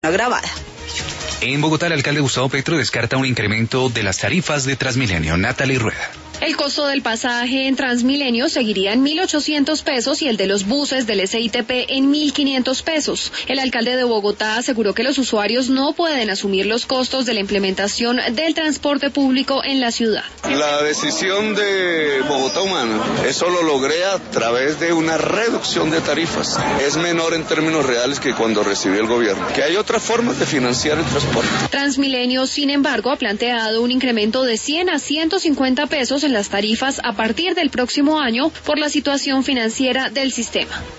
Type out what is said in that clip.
agravada. En Bogotá, el alcalde Gustavo Petro descarta un incremento de las tarifas de Transmilenio. Natalie Rueda. El costo del pasaje en Transmilenio seguiría en 1.800 pesos y el de los buses del SITP en 1.500 pesos. El alcalde de Bogotá aseguró que los usuarios no pueden asumir los costos de la implementación del transporte público en la ciudad. La decisión de Bogotá Humana, eso lo logré a través de una reducción de tarifas. Es menor en términos reales que cuando recibió el gobierno. Que hay otras formas de financiar el transporte. Transmilenio, sin embargo, ha planteado un incremento de 100 a 150 pesos en las tarifas a partir del próximo año por la situación financiera del sistema.